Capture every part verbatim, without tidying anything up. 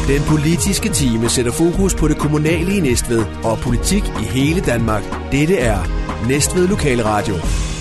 Den politiske time sætter fokus på det kommunale i Næstved og politik i hele Danmark. Dette er Næstved Lokalradio.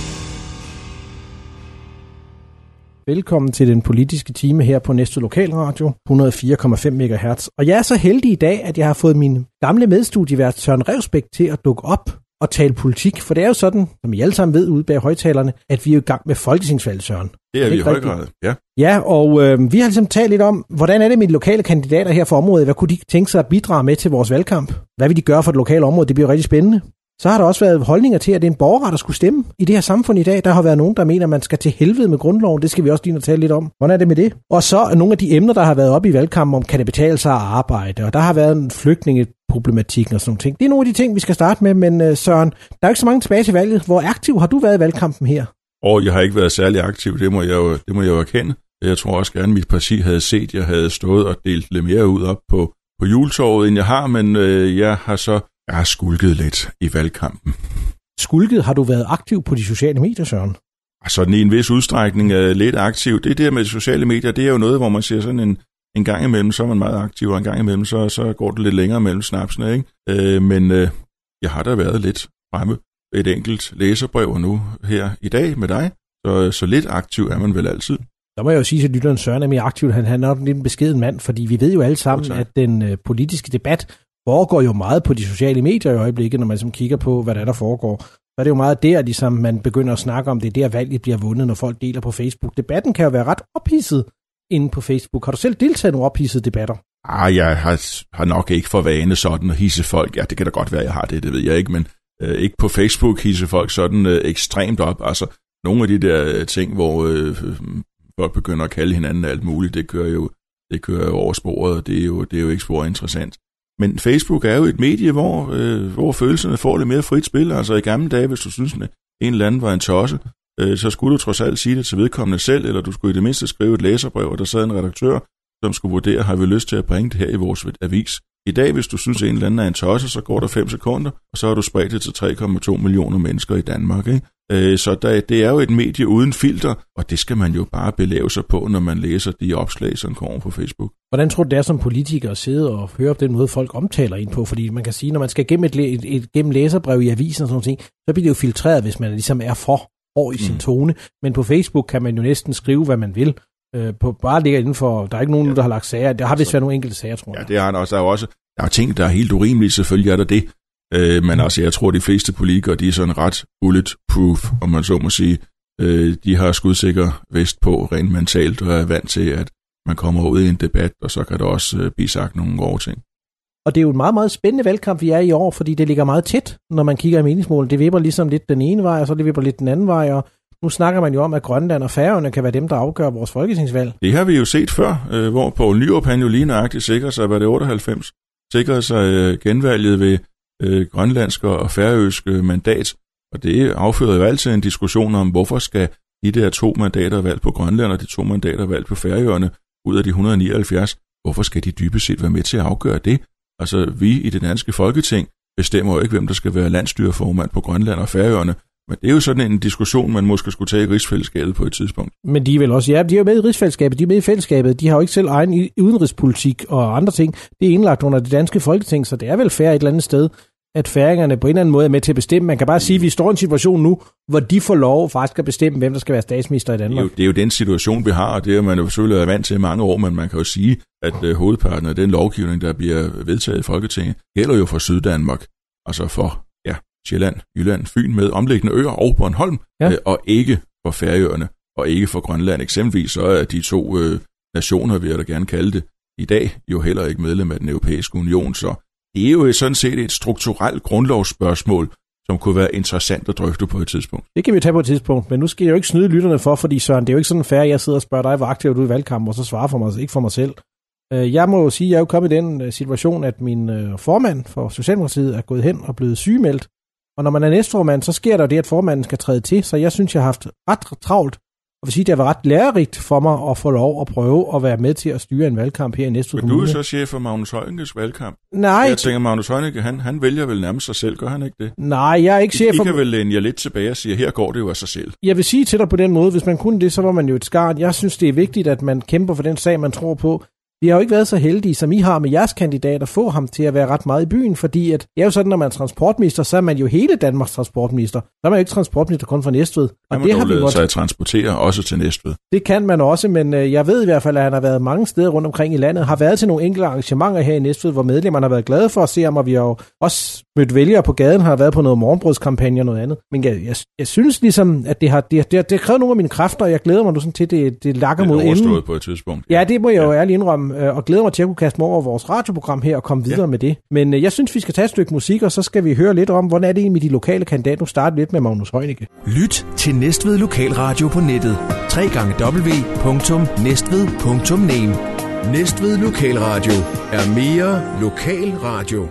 Velkommen til den politiske time her på Næstved Lokalradio, et hundrede og fire komma fem megahertz. Og jeg er så heldig i dag, at jeg har fået min gamle medstudievært Søren Revsbæk til at dukke op og tale politik. For det er jo sådan, som I alle sammen ved ude bag højtalerne, at vi er i gang med folketingsvalg, Søren. Det er vi i høj grad, ja. Ja, og øh, vi har ligesom talt lidt om, hvordan er det med de lokale kandidater her for området? Hvad kunne de tænke sig at bidrage med til vores valgkamp? Hvad vil de gøre for det lokale område? Det bliver rigtig spændende. Så har der også været holdninger til, at det er en borgerret, der skulle stemme i det her samfund i dag. Der har været nogen, der mener, at man skal til helvede med grundloven. Det skal vi også lige tale lidt om. Hvordan er det med det? Og så er nogle af de emner, der har været oppe i valgkampen om, kan det betale sig at arbejde? Og der har været en flygtningeproblematik og sådan nogle ting. Det er nogle af de ting, vi skal starte med. Men Søren, der er ikke så mange tilbage til valget. Hvor aktiv har du været i valgkampen her? Og jeg har ikke været særlig aktiv. Det må jeg jo, det må jeg jo erkende. Jeg tror også gerne, at mit parti havde set, at jeg havde stået og delt lidt mere ud op på, på juletorvet, end jeg har. Men øh, jeg har så Jeg har skulket lidt i valgkampen. Skulket? Har du været aktiv på de sociale medier, Søren? Sådan i en vis udstrækning er lidt aktiv. Det der med sociale medier, det er jo noget, hvor man siger sådan en, en gang imellem, så er man meget aktiv, og en gang imellem, så, så går det lidt længere mellem snapsene, ikke? Øh, men øh, jeg har da været lidt fremme et enkelt læserbrev nu her i dag med dig, så, så lidt aktiv er man vel altid. Der må jeg jo sige, at lytteren Søren er mere aktiv. Han, han er lidt en beskeden mand, fordi vi ved jo alle sammen, okay, at den øh, politiske debat foregår jo meget på de sociale medier i øjeblikket, når man som kigger på, hvad der, der foregår. Så er det jo meget der, ligesom man begynder at snakke om, det er der valget bliver vundet, når folk deler på Facebook. Debatten kan jo være ret ophidset inde på Facebook. Har du selv deltaget i nogle ophidsede debatter? Ah, jeg har, har nok ikke for vane sådan at hisse folk. Ja, det kan da godt være, jeg har det, det ved jeg ikke, men øh, ikke på Facebook hisse folk sådan øh, ekstremt op. Altså, nogle af de der ting, hvor øh, folk begynder at kalde hinanden alt muligt, det kører jo, det kører jo over sporet, og det er jo, det er jo ikke spor interessant. Men Facebook er jo et medie, hvor, øh, hvor følelserne får lidt mere frit spil. Altså i gamle dage, hvis du synes, at en eller anden var en tosse, øh, så skulle du trods alt sige det til vedkommende selv, eller du skulle i det mindste skrive et læserbrev, og der sad en redaktør, som skulle vurdere, har vi lyst til at bringe det her i vores avis. I dag, hvis du synes, at en eller anden er en tosse, så går der fem sekunder, og så har du spredt det til tre komma to millioner mennesker i Danmark. Ikke? Øh, så der, det er jo et medie uden filter, og det skal man jo bare belæve sig på, når man læser de opslag, som kommer på Facebook. Hvordan tror du, det er som politiker at sidde og høre op den måde, folk omtaler ind på? Fordi man kan sige, når man skal gennem et, et, et gennem læserbrev i avisen og sådan noget, så bliver det jo filtreret, hvis man ligesom er for hård i sin mm. tone. Men på Facebook kan man jo næsten skrive, hvad man vil. Øh, på bare ligger inden for, der er ikke nogen, ja. der har lagt sager. Der har vist været nogle enkelte sager, tror jeg. Ja, det er der også. Der er jo også der er ting, der er helt urimelige, selvfølgelig er der det. Øh, men altså, jeg tror, de fleste politikere, de er sådan ret bulletproof, om man så må sige. Øh, de har skudsikker vest på rent mentalt, og er vant til, at man kommer ud i en debat, og så kan der også øh, blive sagt nogle gode ting. Og det er jo en meget, meget spændende valgkamp, vi er i år, fordi det ligger meget tæt, når man kigger i meningsmål. Det vipper ligesom lidt den ene vej, og så det vipper lidt den anden vej, og nu snakker man jo om, at Grønland og Færøerne kan være dem, der afgør vores folketingsvalg. Det har vi jo set før, øh, hvor Poul Nyrup han jo lige nøjagtigt sikrede sig, var det otteoghalvfems, sikrede sig øh, genvalget ved øh, grønlandske og færøske mandat, og det afføder jo altid en diskussion om, hvorfor skal de der to mandater valgt på Grønland og de to mandater valgt på Færøerne ud af de et hundrede og nioghalvfjerds, hvorfor skal de dybest set være med til at afgøre det? Altså, vi i det danske folketing bestemmer jo ikke, hvem der skal være landstyreformand på Grønland og Færøerne, men det er jo sådan en diskussion, man måske skulle tage i rigsfællesskabet på et tidspunkt. Men de er vel også, ja, de er jo med i rigsfællesskabet, de er med i fællesskabet, de har jo ikke selv egen udenrigspolitik og andre ting. Det er indlagt under det danske folketing, så det er vel fair et eller andet sted, at færingerne på en eller anden måde er med til at bestemme. Man kan bare sige, at vi står i en situation nu, hvor de får lov faktisk at bestemme, hvem der skal være statsminister i Danmark. Det er jo, det er jo den situation, vi har, og det er man jo selvfølgelig været vant til i mange år, men man kan jo sige, at uh, hovedparten af den lovgivning, der bliver vedtaget i Folketinget, gælder jo for Syddanmark, altså for ja, Sjælland, Jylland, Fyn med omliggende øer og Bornholm, ja. øh, og ikke for Færøerne, og ikke for Grønland. Eksempelvis så er de to øh, nationer, vil jeg da gerne kalde det, i dag jo heller ikke medlem af den europæiske union, så det er jo sådan set et strukturelt grundlovsspørgsmål, som kunne være interessant at drøfte på et tidspunkt. Det kan vi tage på et tidspunkt, men nu skal jeg jo ikke snyde lytterne for, fordi Søren, det er jo ikke sådan fair, at jeg sidder og spørger dig, hvor aktivt du er i valgkampen, og så svarer for mig, ikke for mig selv. Jeg må jo sige, at jeg er jo kommet i den situation, at min formand for Socialdemokratiet er gået hen og blevet sygemeldt, og når man er næstformand, så sker der jo det, at formanden skal træde til, så jeg synes, jeg har haft ret travlt, og vil sige, at det har været ret lærerigt for mig at få lov at prøve at være med til at styre en valgkamp her i Næstved Kommune. Men du er så chef for Magnus Heunickes valgkamp. Nej. Jeg tænker, Magnus Heunicke, han, han vælger vel nærmest sig selv, gør han ikke det? Nej, jeg er ikke chef for... I kan vel læne jer lidt tilbage og sige, her går det jo af sig selv. Jeg vil sige til dig på den måde, hvis man kunne det, så var man jo et skarn. Jeg synes, det er vigtigt, at man kæmper for den sag, man tror på. vi har jo ikke været så heldige, som I har med jeres kandidat, at få ham til at være ret meget i byen, fordi at det er jo sådan, når man er transportminister, så er man jo hele Danmarks transportminister. Så er man jo ikke transportminister kun fra Næstved. Og det har vi måtte... sig at transportere også til Næstved. Det kan man også, men øh, jeg ved i hvert fald, at han har været mange steder rundt omkring i landet, har været til nogle enkelte arrangementer her i Næstved, hvor medlemmerne har været glade for at se ham, og vi har jo også mødt vælgere på gaden, har været på noget morgenbrødskampagne og noget andet. Men jeg, jeg, jeg synes ligesom, at det har, det, det, det har krævet nogle af mine kræfter, og jeg glæder mig nu sådan til, det, det lakker mod enden. Det er overstået på et tidspunkt. Ja, det må jeg jo ja. ærligt indrømme, og glæder mig til at kunne kaste mig over vores radioprogram her og komme videre ja. med det. Men øh, jeg synes, vi skal tage et stykke musik, og så skal vi høre lidt om, hvordan er det egentlig med de lokale kandidater. Nu starter lidt med Magnus Heunicke. Lyt til Næstved Lokalradio på nettet. w w w punktum næstved punktum name. Næstved Lokalradio er mere lokal radio.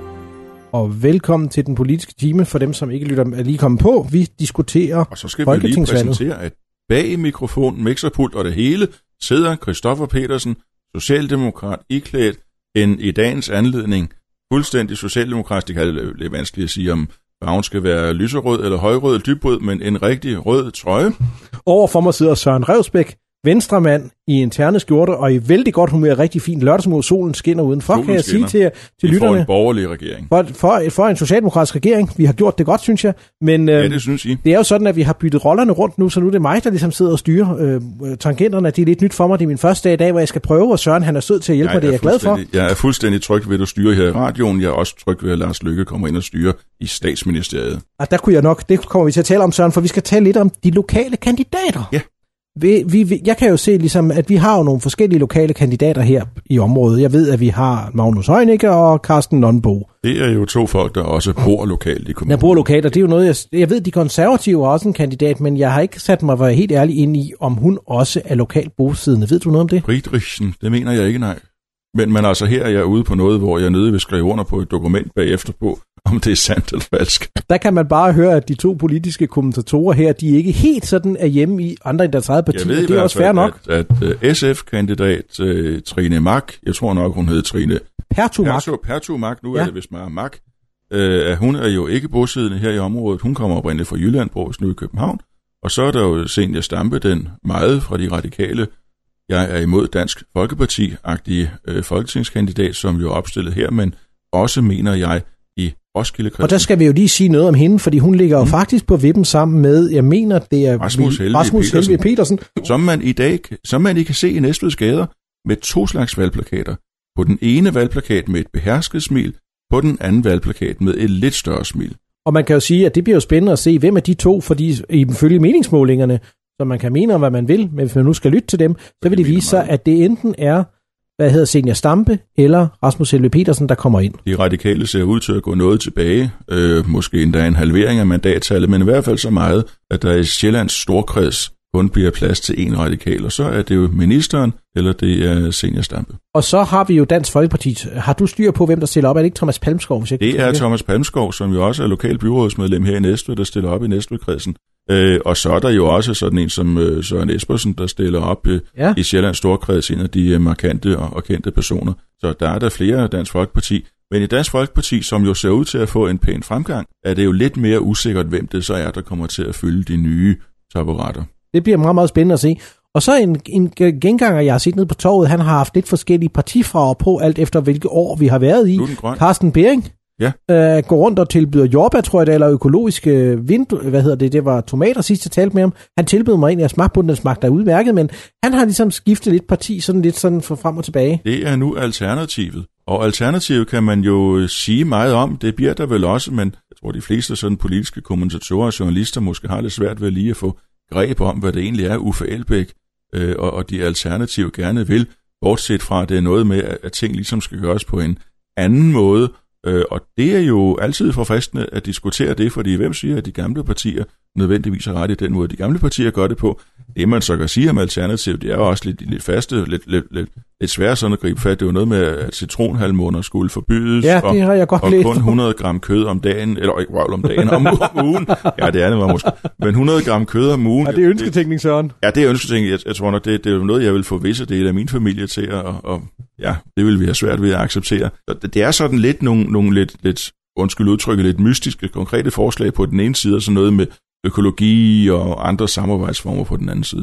Og velkommen til den politiske time for dem, som ikke lytter er lige kommet på. Vi diskuterer Og så skal vi lige præsentere, at bag mikrofon, mixerpult og det hele sidder Christoffer Petersen, socialdemokrat, iklædt en i dagens anledning fuldstændig socialdemokrat. Det kan det lidt vanskeligt at sige, om farven skal være lyserød eller højrød eller dybrød, men en rigtig rød trøje. Overfor mig sidder Søren Revsbæk, venstremand i interne skjorte og i vældig godt humør, rigtig fint lørdagsmod. Solen skinner udenfor, solen kan jeg skinner. sige til, til vi lytterne. For en borgerlig regering. For, for, for en socialdemokratisk regering. Vi har gjort det godt, synes jeg. Men ja, øh, det synes I. Det er jo sådan, at vi har byttet rollerne rundt nu, så nu er det mig, der ligesom sidder og styrer øh, tangenterne. Det er lidt nyt for mig. Det er min første dag i dag, hvor jeg skal prøve, og Søren han er sød til at hjælpe mig. Det er jeg glad for. Jeg er fuldstændig tryg ved at styre her i radioen. Jeg er også tryg ved, at Lars Løkke kommer ind og styre i statsministeriet. Og der kunne jeg nok, det kommer vi til at tale om, Søren, for vi skal tale lidt om de lokale kandidater. Ja. Vi, vi, jeg kan jo se, ligesom, at vi har jo nogle forskellige lokale kandidater her i området. Jeg ved, at vi har Magnus Heunicke og Carsten Nonbo. Det er jo to folk, der også bor lokalt i kommunen. Der bor lokalt, og det er jo noget, jeg, jeg ved, de konservative er også en kandidat, men jeg har ikke sat mig være helt ærlig ind i, om hun også er lokalt bosiddende. Ved du noget om det? Friedrichsen, det mener jeg ikke, nej. Men, men altså her er jeg ude på noget, hvor jeg nede vil skrive under på et dokument bagefter på, om det er sandt eller falsk. Der kan man bare høre, at de to politiske kommentatorer her, de er ikke helt sådan er hjemme i andre i deres eget parti. Jeg ved det er også fair nok. At, at, at S F-kandidat uh, Trine Mak, jeg tror nok, hun hedder Trine Pertumak. Pertumak, nu ja. er det vist meget Mak. Uh, hun er jo ikke bosiddende her i området. Hun kommer oprindeligt fra Jylland, bor nu i København. Og så er der jo Zenia Stampe, den meget fra de radikale, jeg er imod Dansk Folkeparti-agtige øh, folketingskandidat, som jo er opstillet her, men også mener jeg i Roskilde-kredsen. Og der skal vi jo lige sige noget om hende, fordi hun ligger jo mm. faktisk på vippen sammen med, jeg mener, det er Rasmus Helvig Rasmus Petersen, Helvig Petersen. Som man i dag, som man I kan se i Næstveds gader, med to slags valgplakater. På den ene valgplakat med et behersket smil, på den anden valgplakat med et lidt større smil. Og man kan jo sige, at det bliver jo spændende at se, hvem af de to, fordi i følge meningsmålingerne, så man kan mene om, hvad man vil, men hvis man nu skal lytte til dem, så vil det vise sig, at det enten er, hvad hedder Zenia Stampe, eller Rasmus Helvig Petersen, der kommer ind. De radikale ser ud til at gå noget tilbage, øh, måske endda en halvering af mandattallet, men i hvert fald så meget, at der i Sjællands storkreds kun bliver plads til en radikal, og så er det jo ministeren, eller det er Zenia Stampe. Og så har vi jo Dansk Folkeparti. Har du styr på, hvem der stiller op? Er det ikke Thomas Palmskov? Hvis jeg det er Thomas Palmskov, som jo også er lokal byrådsmedlem her i Næstved, der stiller op i Næstved-kredsen. Øh, og så er der jo også sådan en som øh, Søren Espersen, der stiller op øh, ja. i Sjællands Storkreds, en af de øh, markante og, og kendte personer. Så der er der flere af Dansk Folkeparti. Men i Dansk Folkeparti, som jo ser ud til at få en pæn fremgang, er det jo lidt mere usikkert, hvem det så er, der kommer til at fylde de nye taburetter. Det bliver meget, meget spændende at se. Og så en, en genganger, jeg har set nede på torvet, han har haft lidt forskellige partifarver på, alt efter hvilke år vi har været i. Carsten Bering ja. øh, går rundt og tilbyder jordbær, tror jeg det, eller økologiske vind, hvad hedder det, det var tomater sidst jeg talte med ham. Han tilbød mig en, jeg smagte på den, den smagte er udmærket, men han har ligesom skiftet lidt parti, sådan lidt sådan for frem og tilbage. Det er nu alternativet. Og alternativet kan man jo sige meget om, det bliver der vel også, men jeg tror de fleste sådan politiske kommentatorer og journalister måske har lidt svært ved lige at få greb om, hvad det egentlig er, Uffe Elbæk øh, og, og de alternative gerne vil, bortset fra, at det er noget med, at, at ting ligesom skal gøres på en anden måde, øh, og det er jo altid forfriskende at diskutere det, fordi hvem siger, at de gamle partier nødvendigvis har ret i den måde, de gamle partier gør det på. Det, man så kan sige om alternativ, det er jo også lidt, lidt faste, lidt, lidt, lidt, lidt svært sådan at gribe fat. Det er jo noget med, at citronhalvmåner skulle forbydes, ja, det har jeg godt og, og kun hundrede gram kød om dagen, eller ikke wow, om dagen, om, om ugen. Ja, det andet var måske. Men hundrede gram kød om ugen. Ja, det er ønsketænkning, Søren. Ja, det er ønsketænkning. Jeg, jeg tror nok, det, det er jo noget, jeg vil få visse dele af min familie til, at, og, og ja, det vil vi have svært ved at acceptere. Så det, det er sådan lidt nogle, nogle lidt, lidt, undskyld udtrykket, lidt mystiske, konkrete forslag på den ene side, og sådan noget med økologi og andre samarbejdsformer på den anden side.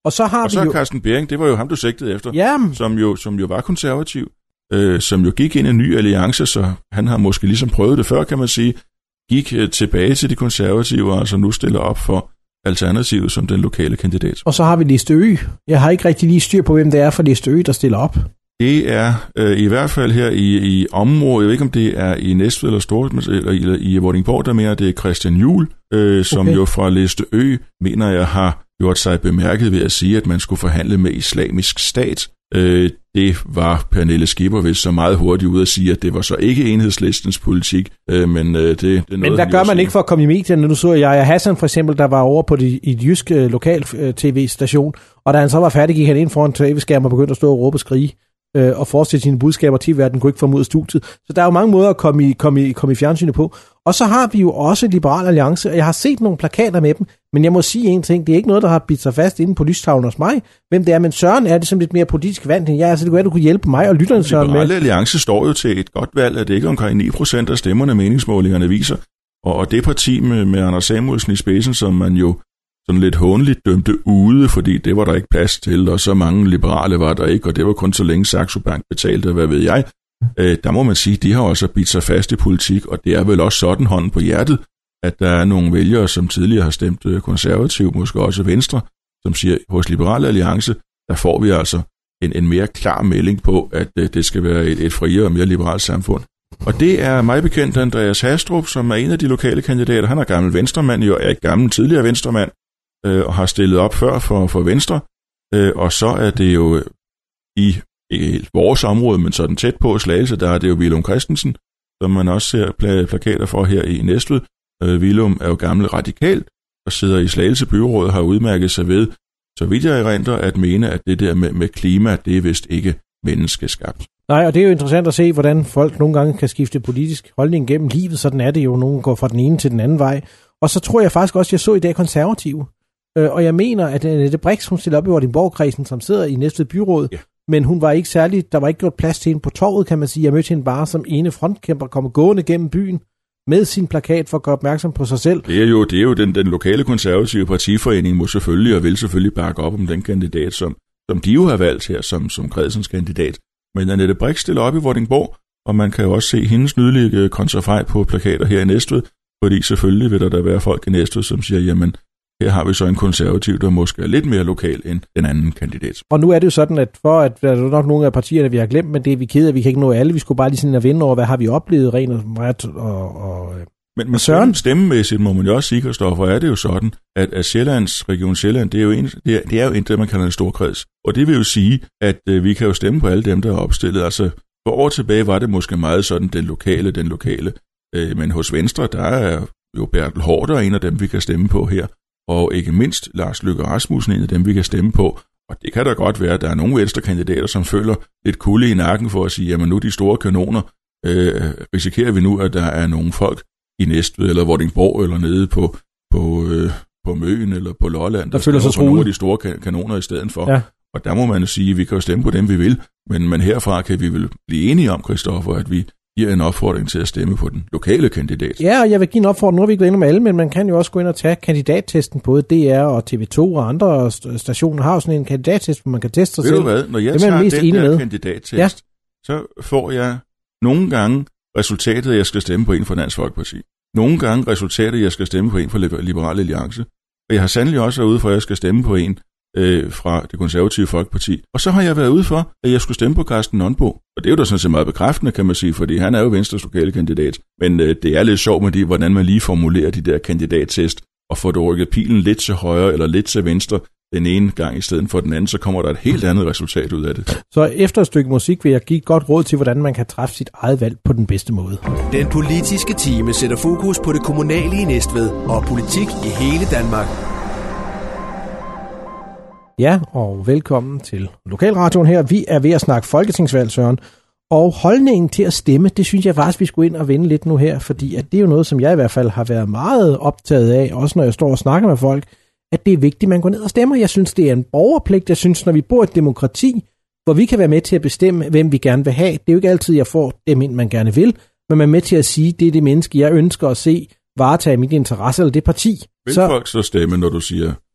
Og så har og vi så jo... Carsten Bering, det var jo ham, du sigtede efter, ja. som, jo, som jo var konservativ, øh, som jo gik ind i en ny alliance, så han har måske ligesom prøvet det før, kan man sige, gik øh, tilbage til de konservative, og altså nu stiller op for Alternativet som den lokale kandidat. Og så har vi Liste Ø. Jeg har ikke rigtig lige styr på, hvem det er for Liste Ø, der stiller op. Det er øh, i hvert fald her i, i området, jeg ved ikke om det er i Næstved eller Stort, eller, eller i Vordingborg, der mere det er Christian Juhl, øh, som okay. jo fra Liste Ø, mener jeg, har gjort sig bemærket ved at sige, at man skulle forhandle med Islamisk Stat. Øh, det var Pernille Skipper vist så meget hurtigt ud at sige, at det var så ikke Enhedslistens politik, øh, men øh, det, det er noget, Men hvad gør man ikke for at komme i medierne? Nu så jeg Hassan for eksempel, der var over på det, i et jysk øh, lokal øh, tv-station, og da han så var færdig, gik han ind foran tv-skærmen og begyndte at stå og råbe og skrige øh, og fortsætte sine budskaber til verden, kunne ikke få ham ud af studiet. Så der er jo mange måder at komme i, komme i, komme i fjernsynet på. Og så har vi jo også Liberal Alliance, og jeg har set nogle plakater med dem, men jeg må sige en ting, det er ikke noget, der har bidt sig fast inde på lystavlen hos mig, hvem det er, men Søren er det som lidt mere politisk vant end jeg, altså det kunne være, du kunne hjælpe mig og lytterne, Søren, med. Liberal Alliance står jo til et godt valg, at det ikke omkring ni procent af stemmerne meningsmålingerne viser, og, og det parti med, med Anders Samuelsen i spidsen, som man jo sådan lidt hånligt dømte ude, fordi det var der ikke plads til, og så mange liberale var der ikke, og det var kun så længe Saxo Bank betalte, hvad ved jeg. Øh, der må man sige, de har også bidt sig fast i politik, og det er vel også sådan hånden på hjertet, at der er nogle vælgere, som tidligere har stemt konservativ, måske også Venstre, som siger, hos Liberal Alliance, der får vi altså en, en mere klar melding på, at øh, det skal være et, et friere og mere liberalt samfund. Og det er mig bekendt Andreas Hastrup, som er en af de lokale kandidater. Han er gammel venstremand, jo er ikke gammel tidligere venstremand, øh, og har stillet op før for, for Venstre. Øh, og så er det jo i ikke helt vores område, men sådan tæt på Slagelse, der er det jo Willum Christensen, som man også ser pla- plakater for her i Næstved. Øh, Willum er jo gammel radikal, og sidder i Slagelse byråd og har udmærket sig ved, så vidt jeg erindrer, at mene, at det der med, med klima, det er vist ikke menneskeskabt. Nej, og det er jo interessant at se, hvordan folk nogle gange kan skifte politisk holdning gennem livet. Sådan er det jo. Nogen går fra den ene til den anden vej. Og så tror jeg faktisk også, at jeg så i dag konservative. Øh, og jeg mener, at Annette Brix, hun stiller op i Vordingborg-kredsen, som sidder i Næstved byråd. Ja. Men hun var ikke særlig, der var ikke gjort plads til hende på torvet, kan man sige. Jeg mødte hende bare som ene frontkæmper, komme gående gennem byen med sin plakat for at gøre opmærksom på sig selv. Det er jo, det er jo den, den lokale konservative partiforening må selvfølgelig og vil selvfølgelig bakke op om den kandidat, som, som de jo har valgt her som, som kredsens kandidat. Men Annette Brix stiller op i Vordingborg, og man kan jo også se hendes nydelige kontrafej på plakater her i Næstved, fordi selvfølgelig vil der da være folk i Næstved, som siger, jamen, her har vi så en konservativ, der måske er lidt mere lokal end den anden kandidat. Og nu er det jo sådan, at for at der er nok nogle af partierne, vi har glemt, men det er vi kede af, vi kan ikke nå alle. Vi skulle bare lige sådan at vende over, hvad har vi oplevet, Ren og Mret og, og, men, men Søren. Stemmemæssigt må man jo også sige, Kristoffer, er det jo sådan, at, at Sjællands, Region Sjælland, det er jo en, det er, det er jo en, det man kalder en stor kreds. Og det vil jo sige, at øh, vi kan jo stemme på alle dem, der er opstillet. Altså, for år tilbage var det måske meget sådan, den lokale, den lokale. Øh, men hos Venstre, der er jo Bertel Haarder en af dem, vi kan stemme på her. Og ikke mindst Lars Løkke Rasmussen, en af dem, vi kan stemme på. Og det kan da godt være, at der er nogle venstrekandidater, som føler lidt kulde i nakken for at sige, jamen nu de store kanoner, øh, risikerer vi nu, at der er nogle folk i Næstved, eller Vordingborg, eller nede på, på, øh, på Møn, eller på Lolland, der, der føler sig på nogle af de store kanoner i stedet for. Ja. Og der må man jo sige, at vi kan jo stemme på dem, vi vil, men, men herfra kan vi vel blive enige om, Kristoffer, at vi giver en opfordring til at stemme på den lokale kandidat. Ja, og jeg vil give en opfordring. Nu har vi ikke gået ind om alle, men man kan jo også gå ind og tage kandidattesten. Både D R og T V to og andre stationer har jo sådan en kandidattest, hvor man kan teste sig ved selv. Ved du hvad? Når jeg tager den her kandidattest, ja. så får jeg nogle gange resultatet, at jeg skal stemme på en fra Dansk Folkeparti. Nogle gange resultatet, at jeg skal stemme på en fra Liberal Alliance. Og jeg har sandelig også været ude for, at jeg skal stemme på en øh, fra det konservative Folkeparti. Og så har jeg været ude for, at jeg skulle stemme på Carsten Nonbo. Og det er jo da sådan set meget bekræftende, kan man sige, fordi han er jo Venstres lokale kandidat. Men øh, det er lidt sjovt med de, hvordan man lige formulerer de der kandidattest, og får du rykket pilen lidt til højre eller lidt til venstre den ene gang i stedet for den anden, så kommer der et helt andet resultat ud af det. Så efter et stykke musik vil jeg give et godt råd til, hvordan man kan træffe sit eget valg på den bedste måde. Den politiske time sætter fokus på det kommunale i Næstved og politik i hele Danmark. Ja, og velkommen til Lokalradioen her. Vi er ved at snakke folketingsvalg, Søren. Og holdningen til at stemme, det synes jeg faktisk, vi skulle ind og vende lidt nu her, fordi at det er jo noget, som jeg i hvert fald har været meget optaget af, også når jeg står og snakker med folk, at det er vigtigt, at man går ned og stemmer. Jeg synes, det er en borgerpligt. Jeg synes, når vi bor i et demokrati, hvor vi kan være med til at bestemme, hvem vi gerne vil have. Det er jo ikke altid, jeg får dem ind, man gerne vil, men man er med til at sige, det er det menneske, jeg ønsker at se varetage mit interesse, eller det parti. Vil så folk så stemme, når du siger,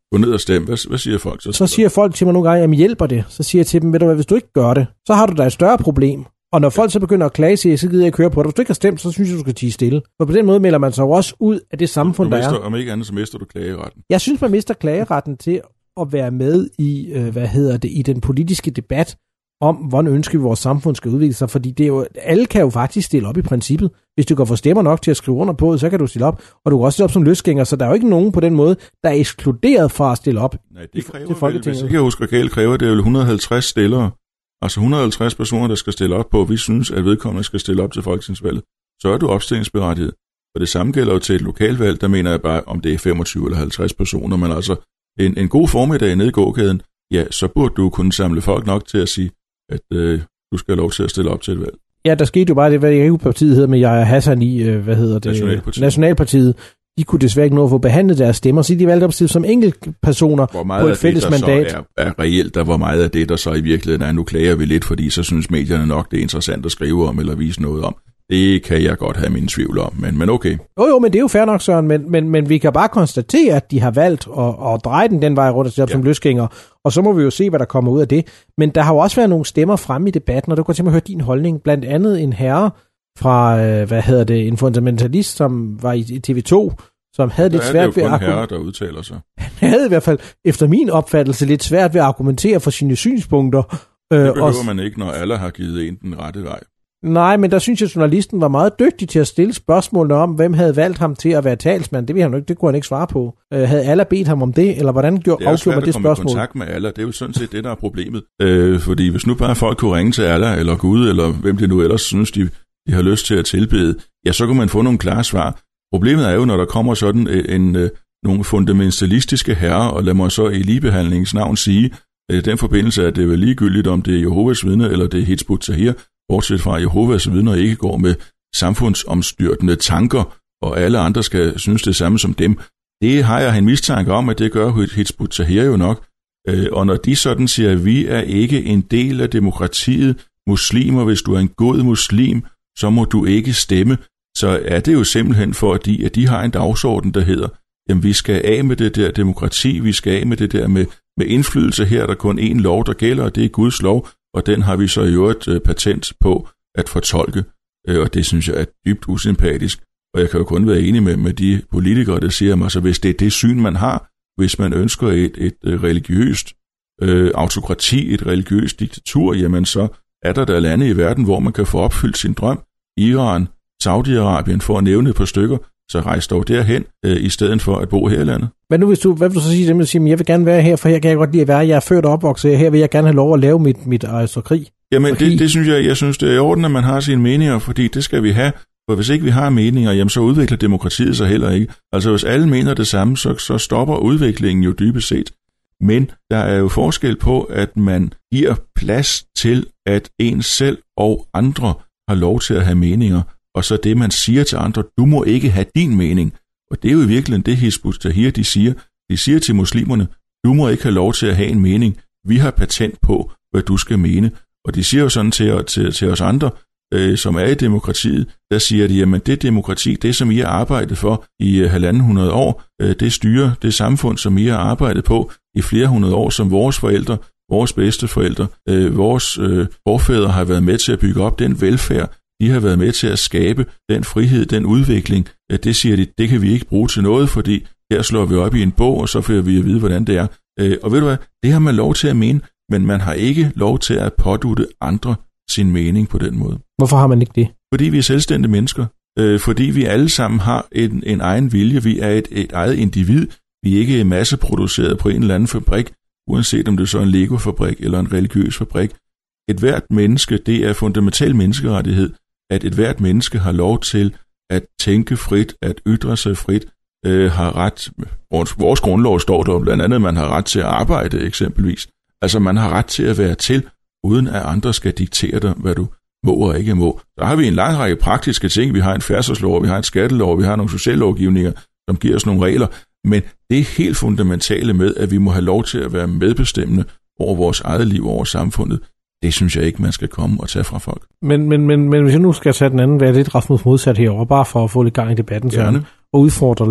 gå ned og stemme. Hvad, hvad siger folk så? Så siger folk til mig nogle gange, jamen hjælper det. Så siger jeg til dem, ved du hvad, hvis du ikke gør det, så har du da et større problem. Og når folk så begynder at klage, siger, så gider jeg ikke høre på det. Hvis du ikke har stemt, så synes jeg, du skal tie stille. For på den måde melder man sig jo også ud af det samfund, mister, der er. Om ikke andet, så mister du klageretten. Jeg synes, man mister klageretten til at være med i, øh, hvad hedder det, i den politiske debat om, hvordan ønsker vi, vores samfund skal udvikle sig. Fordi det er jo, alle kan jo faktisk stille op i princippet. Hvis du kan få stemmer nok til at skrive under på, så kan du stille op. Og du kan også stille op som løsgænger, så der er jo ikke nogen på den måde, der er ekskluderet fra at stille op. Nej, det kræver vel, hvis ikke jeg husker galt, kræver det vel et hundrede og halvtreds stillere. Altså et hundrede og halvtreds personer, der skal stille op på, vi synes, at vedkommende skal stille op til folketingsvalget. Så er du opstillingsberettiget. Og det samme gælder jo til et lokalvalg, der mener jeg bare, om det er femogtyve eller halvtreds personer, men altså en, en god formiddag nede i gågaden, ja, så burde du kunne samle folk nok til at sige, at øh, du skal have lov til at stille op til et valg. Ja, der skete jo bare det, hvad E U-partiet hedder med Yahya Hassan i, øh, hvad hedder det? Nationalpartiet. Nationalpartiet. De kunne desværre ikke nå at få behandlet deres stemmer, så de valgte at opstille som enkeltpersoner på et fælles mandat. Hvor meget af det, der så er, er reelt, og hvor meget af det, der så i virkeligheden er, nu klager vi lidt, fordi så synes medierne nok, det er interessant at skrive om eller vise noget om. Det kan jeg godt have mine tvivl om, men, men okay. Jo, jo, men det er jo fair nok, Søren, men, men, men vi kan bare konstatere, at de har valgt at, at dreje den den vej rundt og stille op ja. som løsgængere, og så må vi jo se, hvad der kommer ud af det. Men der har jo også været nogle stemmer fremme i debatten, og du kan simpelthen høre din holdning. Blandt andet en herre fra, øh, hvad hedder det, en fundamentalist, som var i T V to, som havde lidt svært ved at argumentere. Der udtaler sig. Han havde i hvert fald, efter min opfattelse, lidt svært ved at argumentere for sine synspunkter. Det behøver og, man ikke, når alle har givet en den rette vej. Nej, men der synes jeg, at journalisten var meget dygtig til at stille spørgsmålene om, hvem havde valgt ham til at være talsmand. Det, vil han ikke, det kunne han ikke svare på. Uh, havde alle bedt ham om det, eller hvordan gjorde afgjorde man det spørgsmål? Det er svært at komme i kontakt med alle. Det er jo sådan set det, der er problemet. Uh, fordi hvis nu bare folk kunne ringe til Allah, eller Gud, eller hvem det nu ellers synes, de, de har lyst til at tilbede, ja, så kan man få nogle klare svar. Problemet er jo, når der kommer sådan en, en, en nogle fundamentalistiske herrer, og lad mig så i ligebehandlingens navn sige, i den forbindelse er det vel ligegyldigt, om det er Jehovas vidne, eller det er Hizb ut-Tahrir, bortset fra Jehovas vidner ikke går med samfundsomstyrtende tanker, og alle andre skal synes det samme som dem. Det har jeg en mistanke om, at det gør Hizb ut-Tahrir jo nok. Og når de sådan siger, at vi er ikke en del af demokratiet, muslimer, hvis du er en god muslim, så må du ikke stemme, så er det jo simpelthen fordi, at de har en dagsorden, der hedder, jamen vi skal af med det der demokrati, vi skal af med det der med, med indflydelse. Her er der kun én lov, der gælder, og det er Guds lov, og den har vi så i øvrigt uh, patent på at fortolke, uh, og det synes jeg er dybt usympatisk, og jeg kan jo kun være enig med, med de politikere, der siger mig, så hvis det er det syn, man har, hvis man ønsker et, et, et religiøst uh, autokrati, et religiøst diktatur, jamen så er der der lande i verden, hvor man kan få opfyldt sin drøm. Iran, Saudi-Arabien, for at nævne et par stykker, så rejs dog derhen, øh, i stedet for at bo her i landet. Men nu hvis du, hvad vil du så sige, at jeg vil gerne være her, for her kan jeg godt lide at være, jeg er født og opvokset, her vil jeg gerne have lov at lave mit, mit altså, krig. Jamen det, det synes jeg, jeg synes det er i orden, at man har sine meninger, fordi det skal vi have, for hvis ikke vi har meninger, jamen så udvikler demokratiet sig heller ikke. Altså hvis alle mener det samme, så, så stopper udviklingen jo dybest set. Men der er jo forskel på, at man giver plads til, at en selv og andre har lov til at have meninger, og så det, man siger til andre, du må ikke have din mening. Og det er jo i virkeligheden det, Hizb ut-Tahrir, de siger. De siger til muslimerne, du må ikke have lov til at have en mening. Vi har patent på, hvad du skal mene. Og de siger jo sådan til, til, til os andre, øh, som er i demokratiet, der siger de, jamen det demokrati, det som I har arbejdet for i øh, halvanden hundrede år, øh, det styrer det samfund, som I har arbejdet på i flere hundrede år, som vores forældre, vores bedsteforældre, øh, vores øh, forfædre har været med til at bygge op, den velfærd, de har været med til at skabe den frihed, den udvikling. Det siger de, det kan vi ikke bruge til noget, fordi her slår vi op i en bog, og så får vi at vide, hvordan det er. Og ved du hvad, det har man lov til at mene, men man har ikke lov til at pådutte andre sin mening på den måde. Hvorfor har man ikke det? Fordi vi er selvstændige mennesker. Fordi vi alle sammen har en, en egen vilje. Vi er et, et eget individ. Vi er ikke masseproduceret på en eller anden fabrik, uanset om det er så en Lego-fabrik eller en religiøs fabrik. Et hvert menneske, det er fundamental menneskerettighed, at et hvert menneske har lov til at tænke frit, at ytre sig frit, øh, har ret, vores, vores grundlov står der blandt andet, at man har ret til at arbejde eksempelvis. Altså man har ret til at være til, uden at andre skal diktere dig, hvad du må og ikke må. Så har vi en lang række praktiske ting. Vi har en færdselslov, vi har en skattelov, vi har nogle sociallovgivninger, som giver os nogle regler. Men det er helt fundamentale med, at vi må have lov til at være medbestemmende over vores eget liv, over samfundet. Det synes jeg ikke, man skal komme og tage fra folk. Men, men, men, men hvis jeg nu skal tage den anden, være lidt Rasmus modsat herovre, bare for at få lidt gang i debatten, så og udfordre lidt.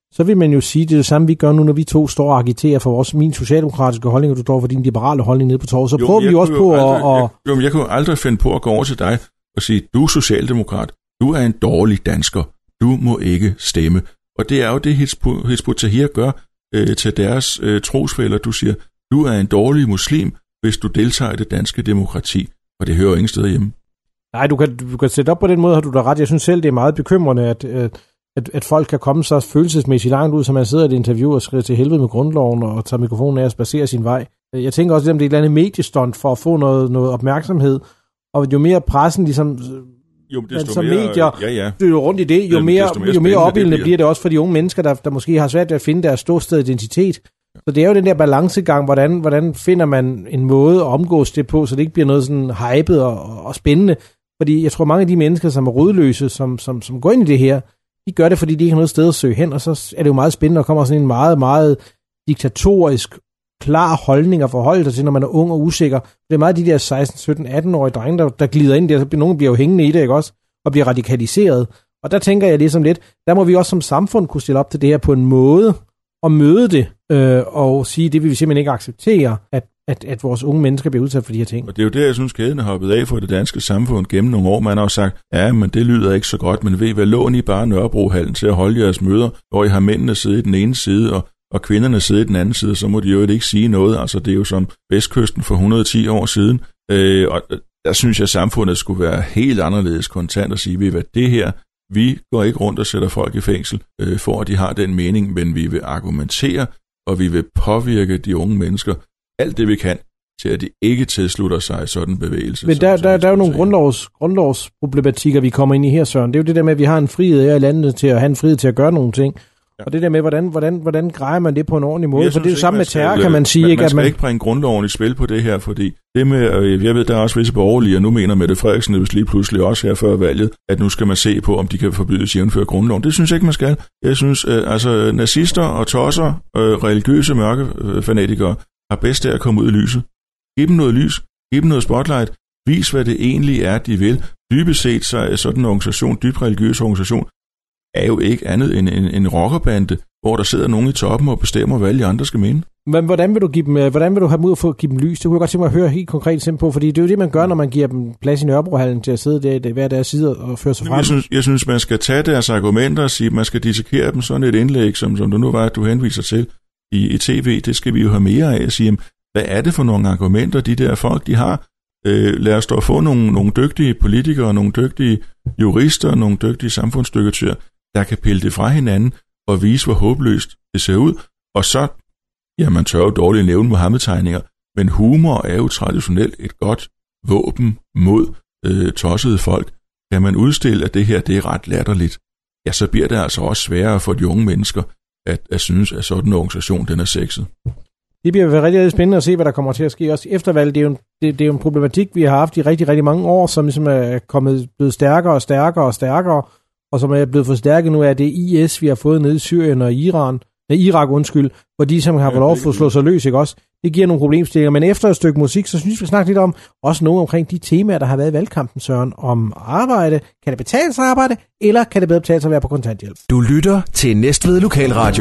så vil man jo sige, det er det samme, vi gør nu, når vi to står og agiterer for vores, min socialdemokratiske holdning, og du står for din liberale holdning nede på torvet. Så jo, prøver vi jo også på aldrig, at... Jeg, jo, men jeg kunne jo aldrig finde på at gå over til dig og sige, du er socialdemokrat, du er en dårlig dansker, du må ikke stemme. Og det er jo det, Hizb ut-Tahrir gør øh, til deres øh, trosfæller. Du siger, du er en dårlig muslim, hvis du deltager i det danske demokrati, og det hører jo ingen steder hjemme. Nej, du kan, du kan sætte op på den måde, har du da ret. Jeg synes selv, det er meget bekymrende, at, at, at folk kan komme så følelsesmæssigt langt ud, som man sidder i et interview og skriver til helvede med grundloven og tager mikrofonen af og spacerer sin vej. Jeg tænker også, at det er et eller andet mediestunt for at få noget, noget opmærksomhed, og jo mere pressen ligesom... Jo, desto altså mere, medier, ja, ja. det er jo rundt i det, jo mere, mere, jo mere opildende det bliver det også for de unge mennesker, der, der måske har svært ved at finde deres ståsted identitet. Så det er jo den der balancegang, hvordan, hvordan finder man en måde at omgås det på, så det ikke bliver noget sådan hypet og, og spændende. Fordi jeg tror, mange af de mennesker, som er rodløse, som, som, som går ind i det her, de gør det, fordi de ikke har noget sted at søge hen, og så er det jo meget spændende, at kommer sådan en meget, meget diktatorisk, klar holdning at forholde sig til, når man er ung og usikker. Det er meget de der seksten, sytten, atten-årige drenge, der, der glider ind der, så nogen bliver jo hængende i det, ikke også? Og bliver radikaliseret. Og der tænker jeg ligesom lidt, der må vi også som samfund kunne stille op til det her på en måde, og møde det, øh, og sige, det vil vi simpelthen ikke acceptere, at, at, at vores unge mennesker bliver udsat for de her ting. Og det er jo det, jeg synes, kæden er hoppet af for det danske samfund gennem nogle år. Man har jo sagt, ja, men det lyder ikke så godt, men ved I hvad, lån I bare Nørrebrohallen til at holde jeres møder, hvor I har mændene sidde i den ene side, og, og kvinderne sidde i den anden side, så må de jo ikke sige noget. Altså, det er jo som Vestkysten for et hundrede og ti år siden. Øh, og der synes jeg, at samfundet skulle være helt anderledes kontant og sige, ved I hvad, det her, vi går ikke rundt og sætter folk i fængsel, øh, for at de har den mening, men vi vil argumentere, og vi vil påvirke de unge mennesker alt det, vi kan, til at de ikke tilslutter sig sådan en bevægelse. Men der, der, der er jo nogle grundlovs, grundlovsproblematikker, vi kommer ind i her, Søren. Det er jo det der med, at vi har en frihed her i landet til at have en frihed til at gøre nogle ting. Ja. Og det der med, hvordan, hvordan, hvordan grejer man det på en ordentlig måde? For det er jo samme med terror, kan man sige. Man, ikke, man skal at man... ikke bringe grundloven i spil på det her, fordi det med, jeg ved, der er også visse borgerlige, og nu mener Mette Frederiksen, hvis lige pludselig også her før valget, at nu skal man se på, om de kan forbydes jævnfør grundloven. Det synes jeg ikke, man skal. Jeg synes, altså nazister og tosser, religiøse mørkefanatikere, har bedst af at komme ud i lyset. Giv dem noget lys, giv dem noget spotlight, vis, hvad det egentlig er, de vil. Dybest set så er sådan en organisation, dybt religiøs organisation, er jo ikke andet end en, en rockerbande, hvor der sidder nogen i toppen og bestemmer, hvad alle de andre skal mene. Men hvordan vil du give dem, hvordan vil du have mod at få give dem lys? Det kunne jeg godt tænke mig at høre helt konkret eksempel på, fordi det er jo det, man gør, når man giver dem plads i Nørrebrohallen til at sidde der, der hver deres side og føre sig frem. Jeg synes, jeg synes, man skal tage deres argumenter og sige, man skal dissekere dem sådan et indlæg, som, som du nu var, at du henviser til i, i tv. Det skal vi jo have mere af at sige, hvad er det for nogle argumenter, de der folk, de har? Øh, lad os dog få nogle, nogle dygtige politikere, nogle dygtige jurister, nogle dygtige samfundsdykketører, der kan pille det fra hinanden og vise, hvor håbløst det ser ud. Og så, ja, man tør jo dårligt nævne Muhammed-tegninger, men humor er jo traditionelt et godt våben mod øh, tossede folk. Kan man udstille, at det her det er ret latterligt, ja, så bliver det altså også sværere for de unge mennesker at, at synes, at sådan en organisation den er sexet. Det bliver rigtig, rigtig spændende at se, hvad der kommer til at ske også eftervalg. Det er jo en, det, det er jo en problematik, vi har haft i rigtig, rigtig mange år, som ligesom er kommet, blevet stærkere og stærkere og stærkere, og som er blevet forstærket nu, er det I S, vi har fået nede i Syrien og Iran, nej, Irak, undskyld, hvor de som har fået lov at slå sig løs, ikke også? Det giver nogle problemstillinger, men efter et stykke musik, så synes vi snakke lidt om også noget omkring de temaer, der har været i valgkampen, Søren, om arbejde. Kan det betale sig at arbejde, eller kan det bedre betale sig at være på kontanthjælp? Du lytter til Næstved Lokalradio.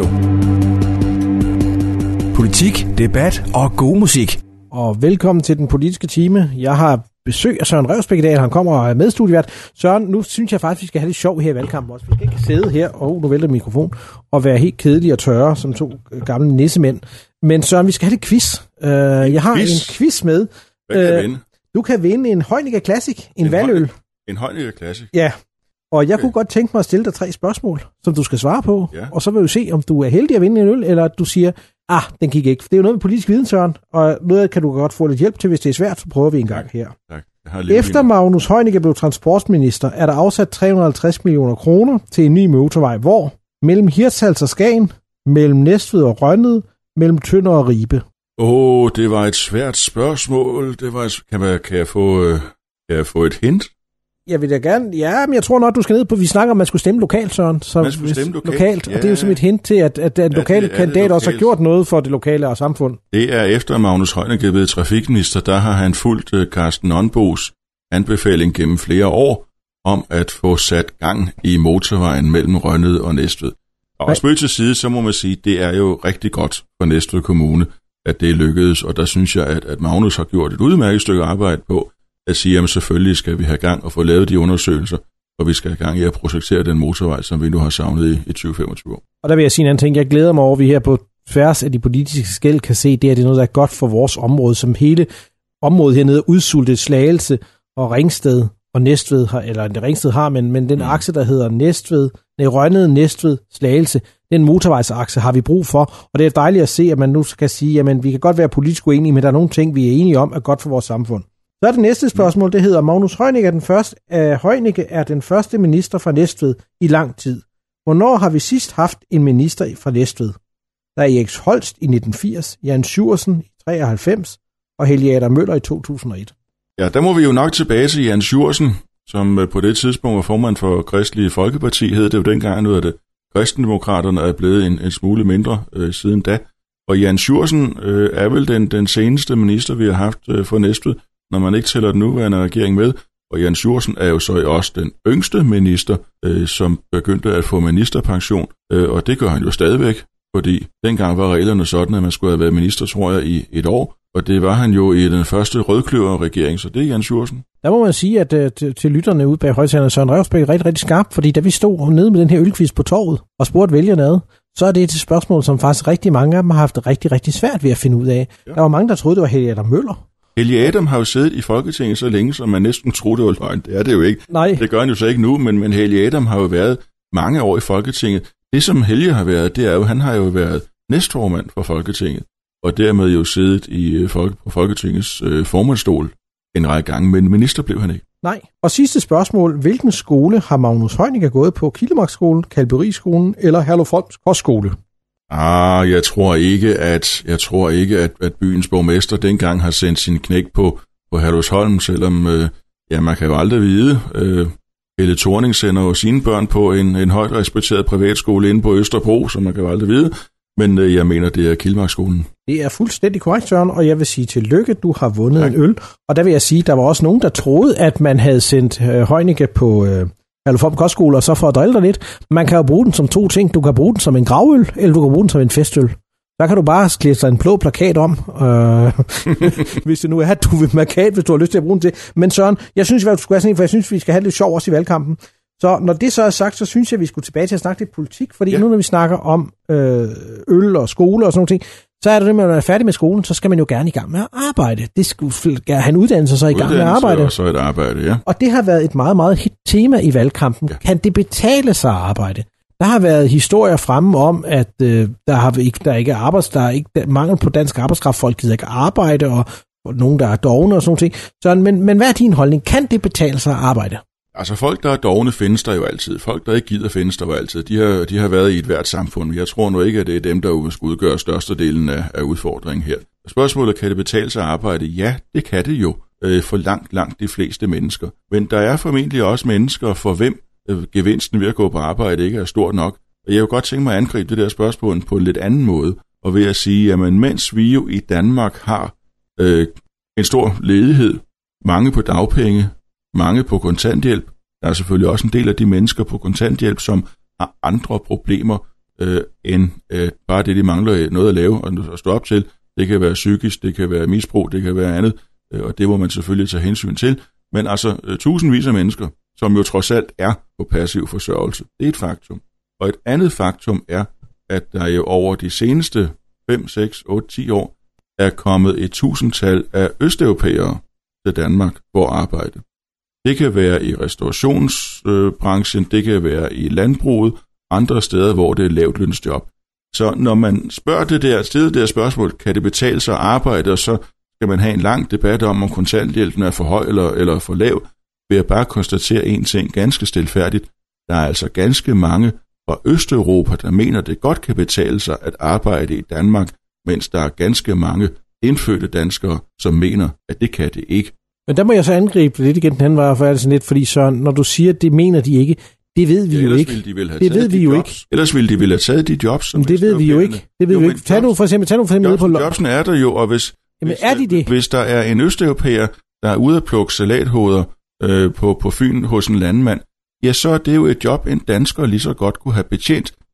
Politik, debat og god musik. Og velkommen til den politiske time. Jeg har besøg af Søren Revsbæk i dag, han kommer og er medstudievært. Søren, nu synes jeg faktisk, vi skal have det sjov her i valgkampen også. Vi skal ikke sidde her, og nu vælter mikrofon, og være helt kedelige og tørre, som to gamle nissemænd. Men Søren, vi skal have lidt quiz. Uh, jeg har quiz. en quiz med. Hvad kan jeg vinde? Du kan vinde en Heunicke Classic, en, en valøl. En Heunicke Classic? Ja. Og jeg okay. kunne godt tænke mig at stille dig tre spørgsmål, som du skal svare på. Ja. Og så vil vi se, om du er heldig at vinde en øl, eller at du siger, ah, den gik ikke. Det er jo noget med politisk viden, Søren, og noget kan du godt få lidt hjælp til, hvis det er svært, så prøver vi en gang her. Tak. Efter Magnus Heunicke blev transportminister, er der afsat tre hundrede og halvtreds millioner kroner til en ny motorvej. Hvor? Mellem Hirtshals og Skagen, mellem Næstved og Rønnede, mellem Tønder og Ribe. Åh, oh, det var et svært spørgsmål. Det var et, kan, man, kan, jeg få, kan jeg få et hint? Jeg vil da gerne. Ja, men jeg tror nok, du skal ned på, vi snakker om, at man skulle stemme lokalt, Søren. Så man skulle stemme lokalt. lokalt ja. Og det er jo som et hint til, at, at den ja, lokale det, kandidat også har gjort noget for det lokale og samfund. Det er efter Magnus Heunicke blev trafikminister, der har han fulgt uh, Carsten Nonbos anbefaling gennem flere år om at få sat gang i motorvejen mellem Rønnede og Næstved. Og spøg til side, så må man sige, det er jo rigtig godt for Næstved Kommune, at det lykkedes, og der synes jeg, at, at Magnus har gjort et udmærket stykke arbejde på at sige, at selvfølgelig skal vi have gang og få lavet de undersøgelser, og vi skal have gang i at projektere den motorvej, som vi nu har savnet i, i tyve til femogtyve år. Og der vil jeg sige en anden ting. Jeg glæder mig over, at vi her på tværs af de politiske skel kan se, det, at det er noget, der er godt for vores område, som hele området hernede, udsultet Slagelse og Ringsted og Næstved, har, eller det Ringsted har, men, men den akse, der hedder Næstved, nej, Rønnede, Næstved, Slagelse, den motorvejsakse har vi brug for, og det er dejligt at se, at man nu skal sige, jamen vi kan godt være politisk uenige, men der er nogle ting, vi er enige om, er godt for vores samfund. Så er det næste spørgsmål, det hedder, Magnus Heunicke er den første, uh, Heunicke er den første minister fra Næstved i lang tid. Hvornår har vi sidst haft en minister fra Næstved? Der er Erik Holst i nitten firs, Jan Sjursen i treoghalvfems og Helge Adam Møller i to tusind og et. Ja, der må vi jo nok tilbage til Jan Sjursen, som på det tidspunkt var formand for Kristelige Folkeparti, hed det jo dengang, nu er det Kristendemokraterne er blevet en, en smule mindre øh, siden da. Og Jan Sjursen øh, er vel den, den seneste minister, vi har haft øh, for Næstved, når man ikke tæller den nuværende regering med. Og Jan Sjursen er jo så også den yngste minister, øh, som begyndte at få ministerpension, øh, og det gør han jo stadigvæk, fordi dengang var reglerne sådan, at man skulle have været minister, tror jeg, i et år, og det var han jo i den første rødkløver-regering, så det er Jan Sjursen. Der må man sige, at uh, til, til lytterne ude bag højtalerne, Søren Revsbæk er rigtig, rigtig skarp, fordi da vi stod nede med den her ølquiz på torvet og spurgte vælgerne ad, så er det et spørgsmål, som faktisk rigtig mange af dem har haft det rigtig, rigtig svært ved at finde ud af. Ja. Der var mange, der troede, det var Helge Adam Møller. Helge Adam har jo siddet i Folketinget så længe, som man næsten troede, det var løgn. Det er det jo ikke. Nej. Det gør han jo så ikke nu, men, men Helge Adam har jo været mange år i Folketinget. Det, som Helge har været, det er jo, han har jo været næstformand for Folketinget, og dermed jo siddet i, på Folketingets øh, formandsstol en række gange, men minister blev han ikke. Nej. Og sidste spørgsmål. Hvilken skole har Magnus Heunicke gået på? Kildemarkskolen, Kalberiskolen eller Herluf Holms Kostskole? Ah, jeg tror ikke, at jeg tror ikke, at, at byens borgmester dengang har sendt sin knæk på, på Herlufsholm, selvom øh, ja, man kan jo aldrig vide. Øh, Helle Thorning sender jo sine børn på en, en højt respekteret privatskole inde på Østerbro, så man kan jo aldrig vide. Men øh, jeg mener, det er Kildemarkskolen. Det er fuldstændig korrekt, Søren, og jeg vil sige tillykke, du har vundet tak. En øl. Og der vil jeg sige, der var også nogen, der troede, at man havde sendt øh, Heunicke på øh, Herluf Kostskole, og så for at drille dig lidt. Man kan jo bruge den som to ting. Du kan bruge den som en gravøl, eller du kan bruge den som en festøl. Der kan du bare sklæde sig en blå plakat om, øh, hvis det nu er, at du vil markat, hvis du har lyst til at bruge den til. Men Søren, jeg synes, at du skulle have sådan en, for jeg synes, vi skal have lidt sjov også i valgkampen. Så når det så er sagt, så synes jeg, at vi skulle tilbage til at snakke lidt politik, fordi ja. Nu når vi snakker om øh, øl og skole og sådan noget ting, så er det det med, at når man er færdig med skolen, så skal man jo gerne i gang med at arbejde. Det skulle han uddannelse sig i gang med at arbejde. Og så et arbejde, ja. Og det har været et meget, meget hit tema i valgkampen. Ja. Kan det betale sig at arbejde? Der har været historier fremme om, at øh, der, har ikke, der ikke er arbejds, der er ikke der er mangel på dansk arbejdskraft, folk gider ikke arbejde, og, og nogen, der er dovne og sådan noget. Så, men, men hvad er din holdning? Kan det betale sig at arbejde? Altså folk, der er dovne, findes der jo altid. Folk, der ikke gider, findes der jo altid. De har, de har været i et hvert samfund. Jeg tror nu ikke, at det er dem, der skal udgøre størstedelen af, af udfordringen her. Spørgsmålet, kan det betale sig at arbejde? Ja, det kan det jo øh, for langt, langt de fleste mennesker. Men der er formentlig også mennesker, for hvem øh, gevinsten ved at gå på arbejde ikke er stort nok. Og jeg vil godt tænke mig at angribe det der spørgsmål på en lidt anden måde, og ved at sige, at mens vi jo i Danmark har øh, en stor ledighed, mange på dagpenge, mange på kontanthjælp. Der er selvfølgelig også en del af de mennesker på kontanthjælp, som har andre problemer øh, end øh, bare det, de mangler noget at lave og at stå op til. Det kan være psykisk, det kan være misbrug, det kan være andet, øh, og det må man selvfølgelig tage hensyn til. Men altså øh, tusindvis af mennesker, som jo trods alt er på passiv forsørgelse, det er et faktum. Og et andet faktum er, at der jo over de seneste fem, seks, otte, ti år er kommet et tusindtal af østeuropæere til Danmark for at arbejde. Det kan være i restaurationsbranchen, det kan være i landbruget, andre steder, hvor det er lavt lønsjob. Så når man spørger det der, stiller det der spørgsmål, kan det betale sig at arbejde, og så skal man have en lang debat om, om kontanthjælpen er for høj eller, eller for lav, vil jeg bare konstatere en ting ganske stilfærdigt. Der er altså ganske mange fra Østeuropa, der mener, det godt kan betale sig at arbejde i Danmark, mens der er ganske mange indfødte danskere, som mener, at det kan det ikke. Men der må jeg så angribe lidt igen den anden vej, for er det sådan lidt, fordi Søren, når du siger, at det mener de ikke, det ved vi ja, jo ikke. De have det ved vi jo jobs. ikke. Ellers ville de ville have taget de jobs. Som det ved vi jo ikke. Det ved jo, vi ikke. Tag nu for eksempel, tag nu for eksempel jobs, på jobsen er der jo, og hvis, Jamen, hvis, er de det? hvis der er en østeuropæer, der er ude at plukke salathoveder øh, på, på Fyn hos en landmand, ja, så er det jo et job, en dansker lige så godt kunne have betjent,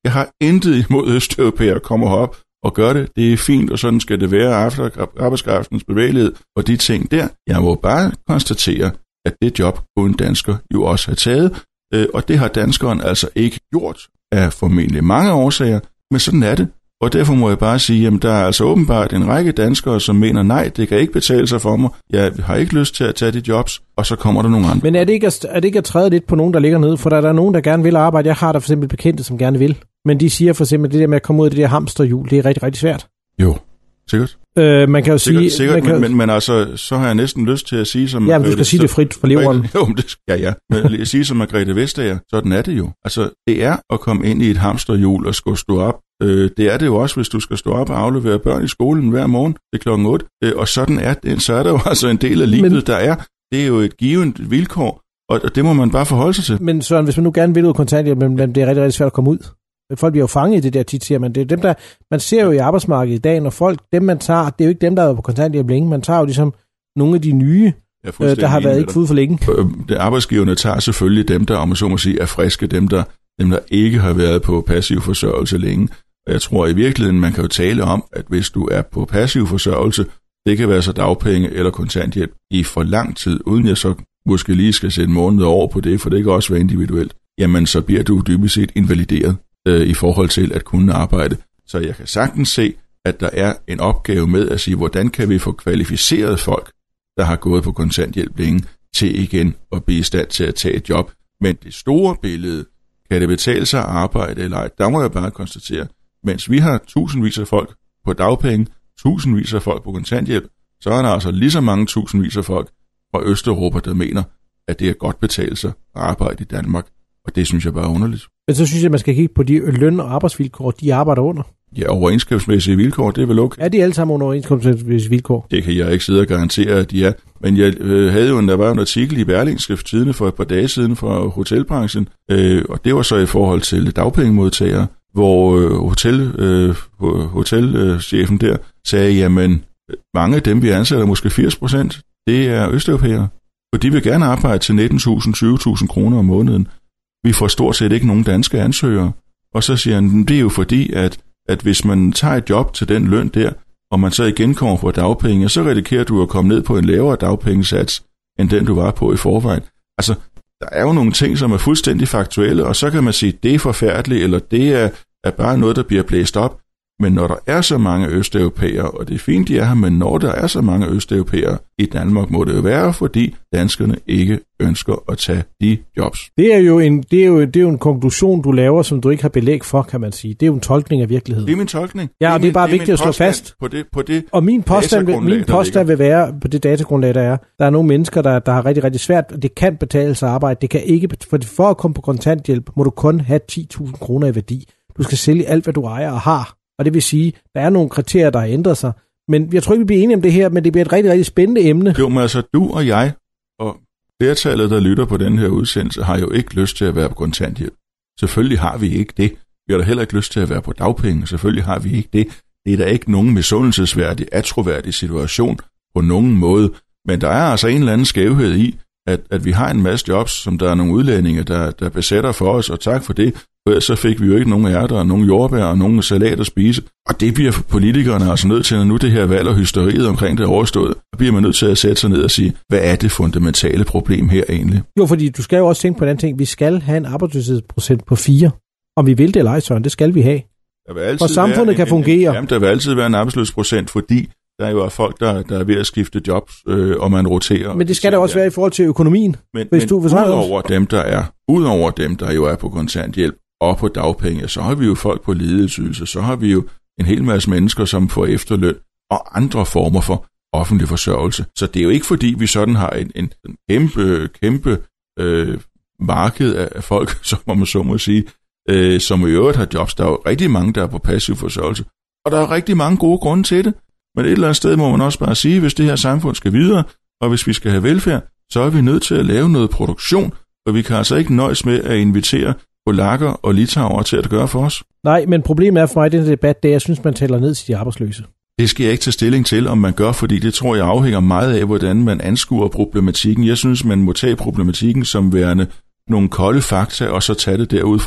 Jeg har intet imod østeuropæere, kommer herop og gør det. Det er fint, og sådan skal det være, arbejdskraftens bevægelighed og de ting der. Jeg må bare konstatere, at det job kunne en dansker jo også have taget, og det har danskeren altså ikke gjort af formentlig mange årsager, men sådan er det. Og derfor må jeg bare sige, at der er altså åbenbart en række danskere, som mener, nej, det kan ikke betale sig for mig. Jeg har ikke lyst til at tage de jobs, og så kommer der nogle andre. Men er det ikke at, er det ikke at træde lidt på nogen, der ligger nede? For der er der nogen, der gerne vil arbejde. Jeg har der for eksempel bekendte, som gerne vil. Men de siger for eksempel, at det der med at komme ud af det der hamsterhjul, det er rigtig, rigtig svært. Jo, sikkert. Øh, man kan jo sikkert, sige... Sikkert, kan, men, men, men altså, så har jeg næsten lyst til at sige som... Ja, men du skal sige det frit for leveren. Jo, det skal ja, ja. Men at sige som Margrethe Vestager, sådan er det jo. Altså, det er at komme ind i et hamsterhjul og skulle stå op. Øh, det er det jo også, hvis du skal stå op og aflevere børn i skolen hver morgen til klokken otte. Øh, og sådan er det. Så er der jo altså en del af livet, men, der er. Det er jo et givet vilkår, og det må man bare forholde sig til. Men Søren, hvis man nu gerne vil ud kontanthjælp, men det er rigtig, rigtig svært at komme ud. Folk bliver jo fanget i det der tit, siger man. Det er dem, der, man ser jo i arbejdsmarkedet i dag, når folk, dem man tager, det er jo ikke dem, der er på kontanthjælp længe. Man tager jo ligesom nogle af de nye, øh, der har været ikke ude for længe. Det arbejdsgiverne tager selvfølgelig dem, der, om man så må sige, er friske, dem der, dem, der ikke har været på passiv forsørgelse længe. Og jeg tror i virkeligheden, man kan jo tale om, at hvis du er på passiv forsørgelse, det kan være så dagpenge eller kontanthjælp i for lang tid, uden jeg så måske lige skal sætte måneder over på det, for det kan også være individuelt, jamen så bliver du dybest set invalideret i forhold til at kunne arbejde. Så jeg kan sagtens se, at der er en opgave med at sige, hvordan kan vi få kvalificeret folk, der har gået på kontanthjælp længe, til igen at blive i stand til at tage et job. Men det store billede, kan det betale sig at arbejde eller ej, der må jeg bare konstatere, mens vi har tusindvis af folk på dagpenge, tusindvis af folk på kontanthjælp, så er der altså lige så mange tusindvis af folk fra Østeuropa, der mener, at det er godt betale sig at arbejde i Danmark. Og det synes jeg bare er underligt. Men så synes jeg, at man skal kigge på de løn- og arbejdsvilkår, de arbejder under. Ja, overenskomstmæssige vilkår, det er vel okay. Er de alle sammen under overenskomstmæssige vilkår? Det kan jeg ikke sidde og garantere, at de er. Men jeg øh, havde jo en, der var en artikel i Berlingske Tidende for et par dage siden fra hotelbranchen, øh, og det var så i forhold til dagpengemodtagere, hvor øh, hotel, øh, hotelchefen der sagde, jamen mange af dem, vi ansætter, måske firs procent, det er østeuropæere. For de vil gerne arbejde til nitten tusind til tyve tusind kroner om måneden. Vi får stort set ikke nogen danske ansøgere. Og så siger han, det er jo fordi, at, at hvis man tager et job til den løn der, og man så igen kommer på dagpenge, så risikerer du at komme ned på en lavere dagpengesats, end den du var på i forvejen. Altså, der er jo nogle ting, som er fuldstændig faktuelle, og så kan man sige, det er forfærdeligt, eller det er, er bare noget, der bliver blæst op. Men når der er så mange østeuropæere, og det er fint, de er her, men når der er så mange østeuropæere i Danmark, må det jo være, fordi danskerne ikke ønsker at tage de jobs. Det er jo en, det er jo, det er jo en konklusion, du laver, som du ikke har belæg for, kan man sige. Det er jo en tolkning af virkeligheden. Det er min tolkning. Ja, og det er, det er bare det er vigtigt at slå fast. På det, på det og min påstand, vil, min påstand vil være, på det datagrundlag, der er, der er nogle mennesker, der, der har rigtig, rigtig svært, og det kan betale sig arbejde. Det kan ikke, for, for at komme på kontanthjælp, må du kun have ti tusind kroner i værdi. Du skal sælge alt, hvad du ejer og har. Og det vil sige, der er nogle kriterier, der har ændret sig. Men jeg tror ikke, vi bliver enige om det her, men det bliver et rigtig, rigtig spændende emne. Jo, men altså du og jeg, og flertallet, der lytter på den her udsendelse, har jo ikke lyst til at være på kontanthjælp. Selvfølgelig har vi ikke det. Vi har da heller ikke lyst til at være på dagpenge. Selvfølgelig har vi ikke det. Det er da ikke nogen misundelsesværdig, attråværdig situation på nogen måde. Men der er altså en eller anden skævhed i, at, at vi har en masse jobs, som der er nogle udlændinge, der, der besætter for os, og tak for det. Så fik vi jo ikke nogen ærter, og nogen jordbær, og nogen salat at spise. Og det bliver politikerne altså nødt til, når nu det her valg og hysteriet omkring det overstået, så bliver man nødt til at sætte sig ned og sige, hvad er det fundamentale problem her egentlig? Jo, fordi du skal jo også tænke på den ting, vi skal have en arbejdsløshedsprocent på fire. Om vi vil det eller ej, Søren, det skal vi have. For samfundet kan en, fungere. En, jamen, der vil altid være en arbejdsløshedsprocent, fordi der er jo folk, der, der er ved at skifte jobs, øh, og man roterer. Men det skal der også være i forhold til økonomien. Men, hvis men du, hvis udover dem, der er, udover dem, der jo er på kontanthjælp, og på dagpenge, så har vi jo folk på ledighedsydelse, så har vi jo en hel masse mennesker, som får efterløn og andre former for offentlig forsørgelse. Så det er jo ikke fordi, vi sådan har en, en kæmpe, kæmpe øh, marked af folk, som man så må sige, øh, som i øvrigt har jobs. Der er jo rigtig mange, der er på passiv forsørgelse, og der er rigtig mange gode grunde til det. Men et eller andet sted må man også bare sige, hvis det her samfund skal videre, og hvis vi skal have velfærd, så er vi nødt til at lave noget produktion, og vi kan altså ikke nøjes med at invitere polakker og litauer til at gøre for os. Nej, men problemet er for mig i den debat, det er, jeg synes, man taler ned til de arbejdsløse. Det skal jeg ikke tage stilling til, om man gør, fordi det tror jeg afhænger meget af, hvordan man anskuer problematikken. Jeg synes, man må tage problematikken som værende nogle kolde fakta, og så tage det derudfra.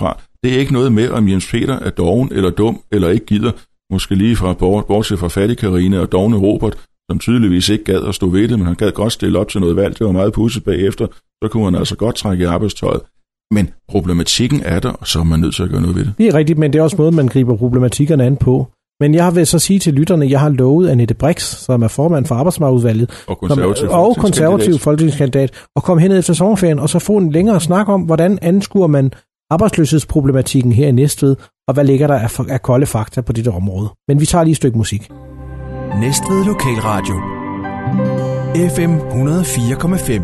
Det er ikke noget med, om Jens Peter er doven eller dum, eller ikke gider, måske lige fra bortset fra fattig Karine og dovne Robert, som tydeligvis ikke gad at stå ved det, men han gad godt stille op til noget valg. Det var meget pudset bagefter, så kunne han altså godt trække i arbejdstøjet. Men problematikken er der, og så er man nødt til at gøre noget ved det. Det er rigtigt, men det er også måden, man griber problematikkerne an på. Men jeg vil så sige til lytterne, jeg har lovet Annette Brix, som er formand for Arbejdsmarkedsudvalget, og konservativ, som, og konservativ folketingskandidat, og komme herned efter sommerferien, og så få en længere snak om, hvordan anskuer man arbejdsløshedsproblematikken her i Næstved, og hvad ligger der af, af kolde fakta på dette område. Men vi tager lige et stykke musik. Næstved Lokalradio F M hundrede og fire komma fem.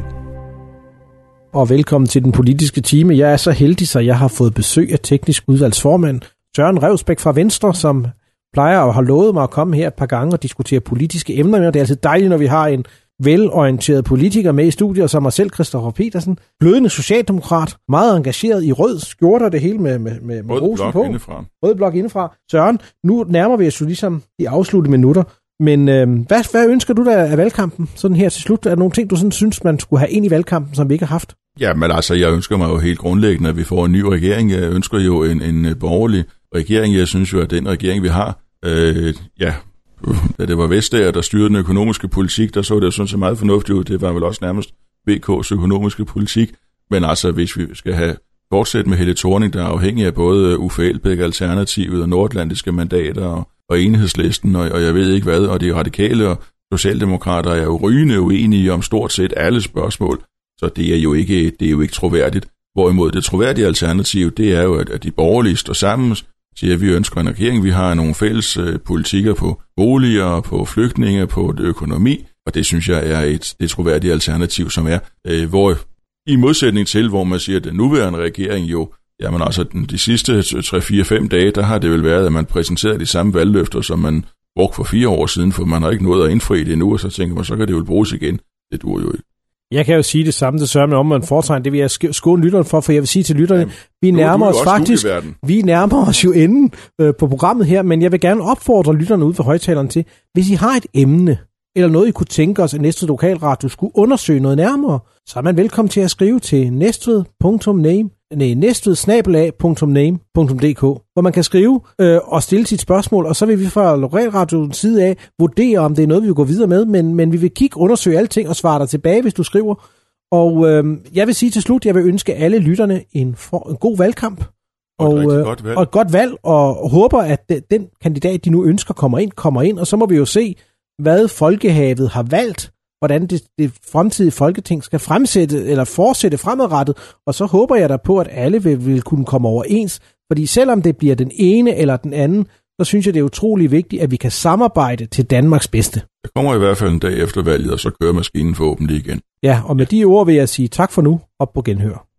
Og velkommen til den politiske time. Jeg er så heldig, så jeg har fået besøg af teknisk udvalgsformand Søren Revsbæk fra Venstre, som plejer at have lovet mig at komme her et par gange og diskutere politiske emner med. Det er altid dejligt, når vi har en velorienteret politiker med i studiet, som er selv Christoffer Petersen. Glødende socialdemokrat, meget engageret i rød skjorter, det hele med, med, med, med rosen på. Indefra. Rød blok indefra. Søren, nu nærmer vi os jo ligesom de afsluttede minutter. Men øh, hvad, hvad ønsker du der af valgkampen? Sådan her til slut, er der nogle ting, du sådan synes, man skulle have ind i valgkampen, som vi ikke har haft? Ja, men altså, jeg ønsker mig jo helt grundlæggende, at vi får en ny regering. Jeg ønsker jo en, en borgerlig regering. Jeg synes jo, at den regering, vi har, øh, ja, da det var Vestager, der styrede den økonomiske politik, der så det jo sådan så meget fornuftigt ud. Det var vel også nærmest V K's økonomiske politik. Men altså, hvis vi skal have fortsat med Helle Thorning, der er afhængig af både Uffe Elbæk, Alternativet og nordatlantiske mandater og, og Enhedslisten, og, og jeg ved ikke hvad, og de radikale og socialdemokrater er jo rygende uenige om stort set alle spørgsmål. Så det er jo ikke, det er jo ikke troværdigt. Hvorimod det troværdige alternativ, det er jo, at, at de borgerlige står sammen, siger, at vi ønsker en regering. Vi har nogle fælles øh, politikker på boliger, på flygtninge, på økonomi, og det synes jeg er et det troværdige alternativ, som er, øh, hvor i modsætning til, hvor man siger, at den nuværende regering jo, jamen altså de sidste tre fire fem dage, der har det vel været, at man præsenterer de samme valgløfter, som man brugte for fire år siden, for man har ikke nået at indfri det endnu, og så tænker man, så kan det jo bruges igen. Det duer jo ikke. Jeg kan jo sige det samme til Søren, om man foretegn, det vil jeg skåne lytterne for, for jeg vil sige til lytterne, jamen, vi nærmer os faktisk, vi nærmer os jo enden øh, på programmet her, men jeg vil gerne opfordre lytterne ud for højtaleren til, hvis I har et emne, eller noget I kunne tænke os, at Næstved Lokalradio skulle undersøge noget nærmere, så er man velkommen til at skrive til næstved punktum name, nej, næstved snabel-a punktum name punktum d k, hvor man kan skrive øh, og stille sit spørgsmål, og så vil vi fra Lokalradioens side af vurdere, om det er noget, vi vil gå videre med, men, men vi vil kigge, undersøge alting og svare dig tilbage, hvis du skriver. Og øh, jeg vil sige til slut, jeg vil ønske alle lytterne en, for, en god valgkamp, og, og, et øh, og et godt valg, og håber, at de, den kandidat, de nu ønsker, kommer ind, kommer ind, og så må vi jo se, hvad Folkehavet har valgt, hvordan det, det fremtidige Folketing skal fremsætte eller fortsætte fremadrettet, og så håber jeg da på, at alle vil, vil kunne komme overens, fordi selvom det bliver den ene eller den anden, så synes jeg, det er utrolig vigtigt, at vi kan samarbejde til Danmarks bedste. Der kommer i hvert fald en dag efter valget, og så kører maskinen forhåbentlig igen. Ja, og med de ord vil jeg sige tak for nu, og på genhør.